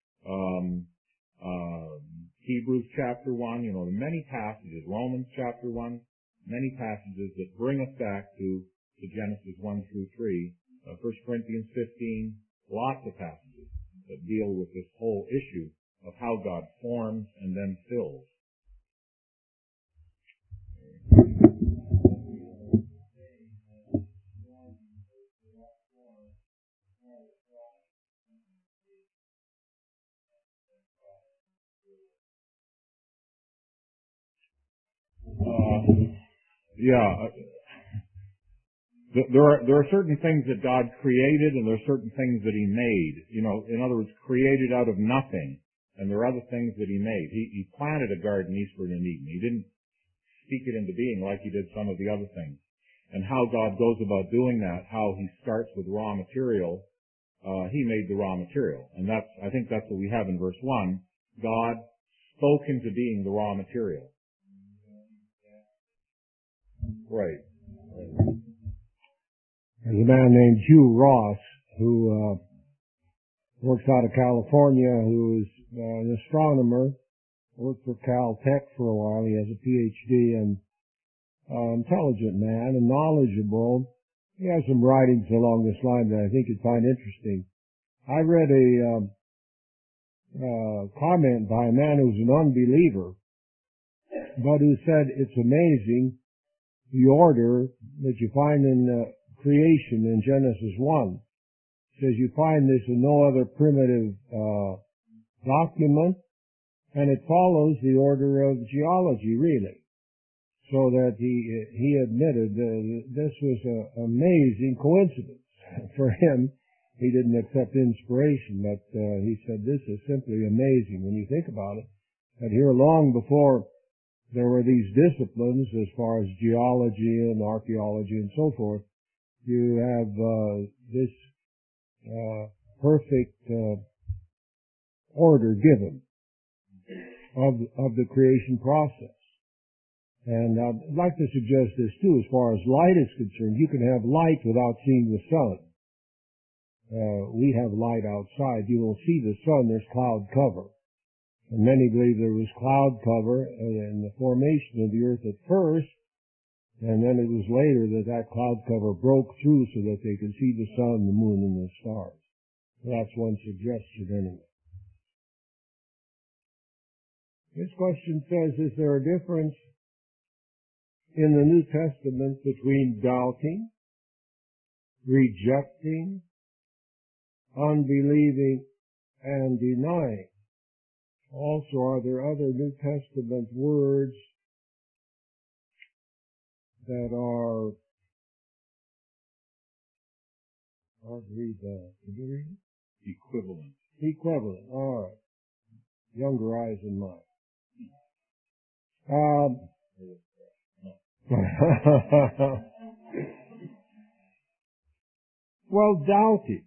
Hebrews chapter 1, many passages, Romans chapter 1, many passages that bring us back to Genesis 1 through 3, 1 Corinthians 15, lots of passages that deal with this whole issue of how God forms and then fills. There are certain things that God created, and there are certain things that He made. In other words, created out of nothing. And there are other things that He made. He planted a garden eastward in Eden. He didn't speak it into being like He did some of the other things. And how God goes about doing that, how He starts with raw material, He made the raw material. And I think that's what we have in verse 1. God spoke into being the raw material. Right. There's a man named Hugh Ross who works out of California, who is an astronomer, worked for Caltech for a while. He has a PhD, and intelligent man and knowledgeable. He has some writings along this line that I think you'd find interesting. I read a comment by a man who's an unbeliever, but who said it's amazing the order that you find in creation in Genesis 1. It says you find this in no other primitive document, and it follows the order of geology, really. So that he admitted this was an amazing coincidence for him. He didn't accept inspiration, but he said this is simply amazing when you think about it. That here long before there were these disciplines as far as geology and archaeology and so forth. You have this perfect order given of the creation process. And I'd like to suggest this too, as far as light is concerned. You can have light without seeing the sun. We have light outside. You will see the sun, there's cloud cover. And many believe there was cloud cover in the formation of the earth at first, and then it was later that that cloud cover broke through so that they could see the sun, the moon, and the stars. That's one suggestion anyway. This question says, is there a difference in the New Testament between doubting, rejecting, unbelieving, and denying? Also, are there other New Testament words that are, I'll read that. Did you read it? Equivalent. Equivalent, all right. Younger eyes than mine. Well, doubting.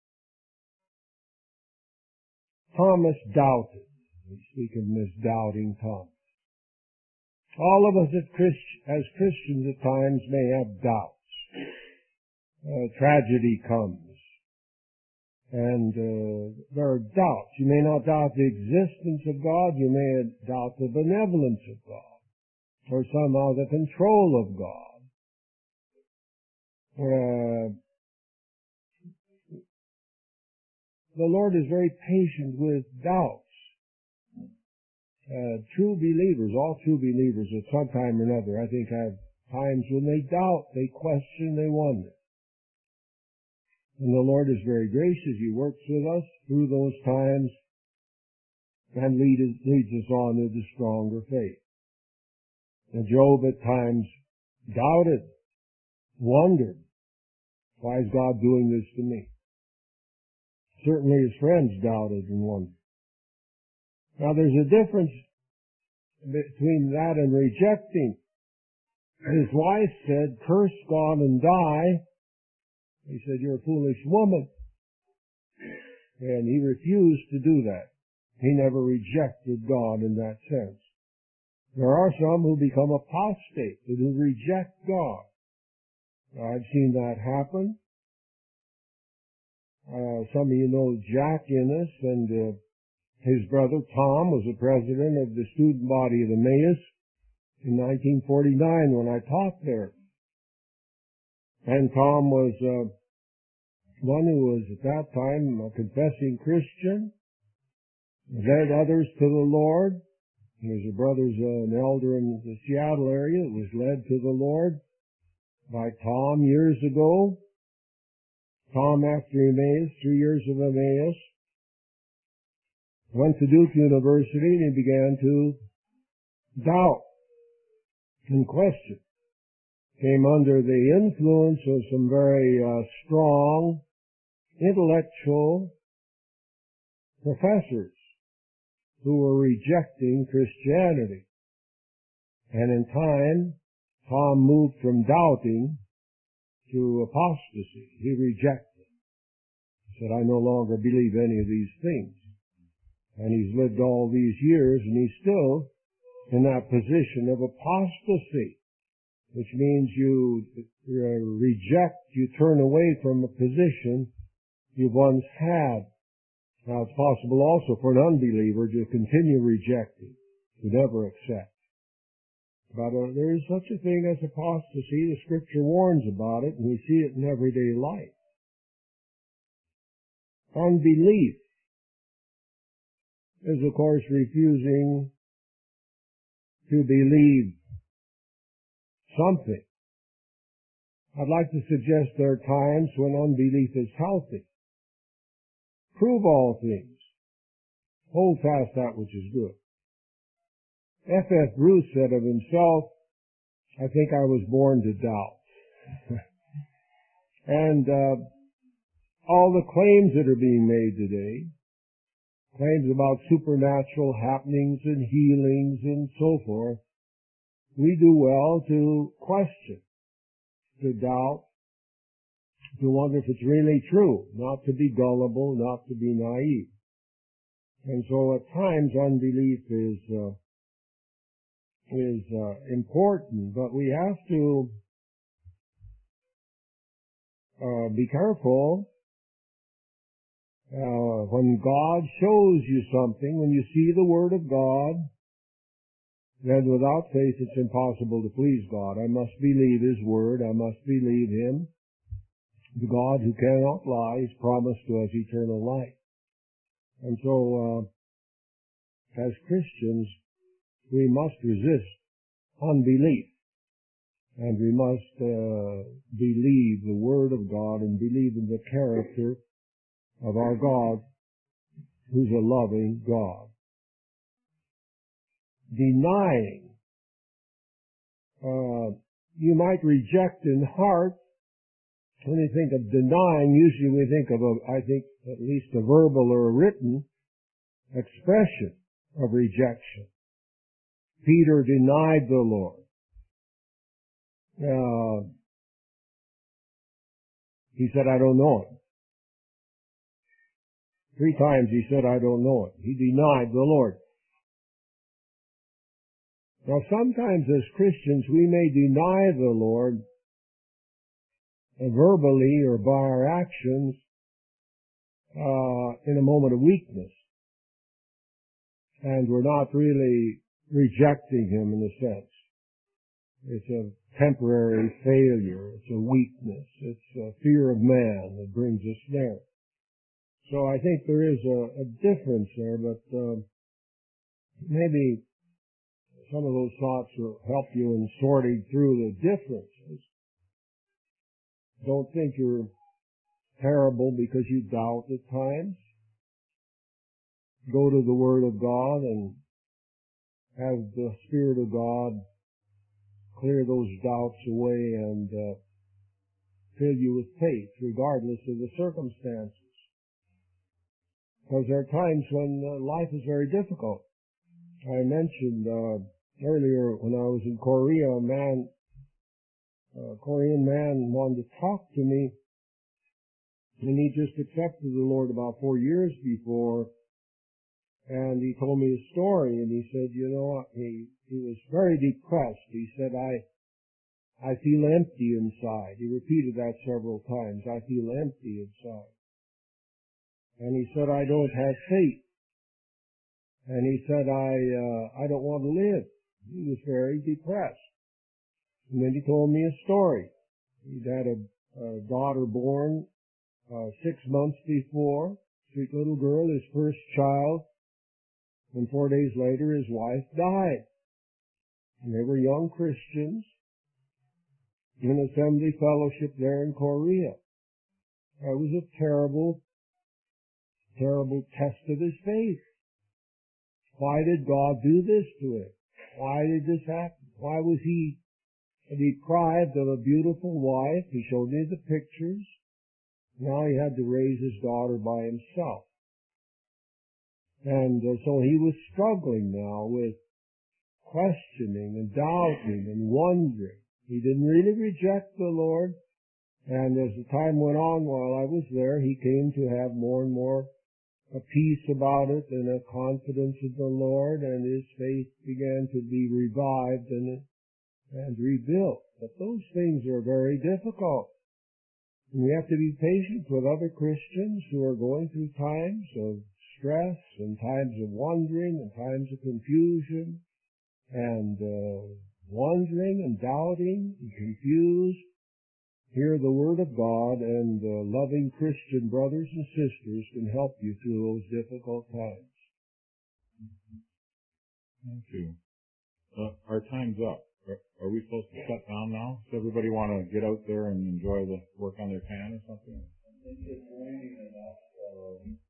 Thomas doubted. We speak of him as doubting Thomas. All of us as Christians at times may have doubts. Tragedy comes. And there are doubts. You may not doubt the existence of God. You may doubt the benevolence of God. Or somehow the control of God. The Lord is very patient with doubts. True believers, all true believers at some time or another, I think have times when they doubt, they question, they wonder. And the Lord is very gracious. He works with us through those times and leads us on into stronger faith. And Job at times doubted, wondered, why is God doing this to me? Certainly his friends doubted and wondered. Now there's a difference between that and rejecting. His wife said, curse God and die. He said, you're a foolish woman. And he refused to do that. He never rejected God in that sense. There are some who become apostate, who reject God. I've seen that happen. Some of you know Jack Innes, and his brother Tom was the president of the student body of Emmaus in 1949 when I taught there. And Tom was one who was at that time a confessing Christian, led others to the Lord. There's a brother's an elder in the Seattle area that was led to the Lord by Tom years ago. Tom, after Emmaus, 3 years of Emmaus, went to Duke University and he began to doubt and question. Came under the influence of some very strong intellectual professors who were rejecting Christianity. And in time, Tom moved from doubting to apostasy. He rejected. He said, I no longer believe any of these things. And he's lived all these years, and he's still in that position of apostasy, which means you reject, you turn away from a position you once had. Now, it's possible also for an unbeliever to continue rejecting, to never accept. But there is such a thing as apostasy. The Scripture warns about it, and we see it in everyday life. Unbelief is, of course, refusing to believe something. I'd like to suggest there are times when unbelief is healthy. Prove all things. Hold fast that which is good. F.F. Bruce said of himself, I think I was born to doubt. And all the claims that are being made today, claims about supernatural happenings and healings and so forth, we do well to question, to doubt, to wonder if it's really true, not to be gullible, not to be naive. And so at times unbelief is important, but we have to be careful when God shows you something, when you see the Word of God, then without faith it's impossible to please God. I must believe His Word. I must believe Him. The God who cannot lie has promised to us eternal life. And so, as Christians, we must resist unbelief. And we must believe the Word of God and believe in the character of our God, who's a loving God. Denying. You might reject in heart. When you think of denying, usually we think of at least a verbal or a written expression of rejection. Peter denied the Lord. He said, I don't know Him. 3 times he said, I don't know Him. He denied the Lord. Now sometimes as Christians we may deny the Lord verbally or by our actions in a moment of weakness. And we're not really rejecting Him in a sense. It's a temporary failure. It's a weakness. It's a fear of man that brings us there. So I think there is a difference there, but maybe some of those thoughts will help you in sorting through the differences. Don't think you're terrible because you doubt at times. Go to the Word of God and have the Spirit of God clear those doubts away and fill you with faith regardless of the circumstances. Because there are times when life is very difficult. I mentioned earlier when I was in Korea, a Korean man wanted to talk to me, and he just accepted the Lord about 4 years before, and he told me his story, and he said, you know, he was very depressed. He said, I feel empty inside. He repeated that several times. I feel empty inside. And he said, I don't have faith. And he said, I don't want to live. He was very depressed. And then he told me a story. He'd had a daughter born 6 months before, sweet little girl, his first child. And 4 days later, his wife died. And they were young Christians in assembly fellowship there in Korea. It was a terrible test of his faith. Why did God do this to him? Why did this happen? Why was he deprived of a beautiful wife? He showed me the pictures. Now he had to raise his daughter by himself. And so he was struggling now with questioning and doubting and wondering. He didn't really reject the Lord. And as the time went on while I was there, he came to have more and more a peace about it and a confidence in the Lord, and his faith began to be revived and rebuilt. But those things are very difficult. And we have to be patient with other Christians who are going through times of stress and times of wondering and times of confusion and wondering and doubting and confused. Hear the Word of God, and loving Christian brothers and sisters can help you through those difficult times. Thank you. Our time's up. Are we supposed to shut down now? Does everybody want to get out there and enjoy the work on their pan or something? I think it's raining enough.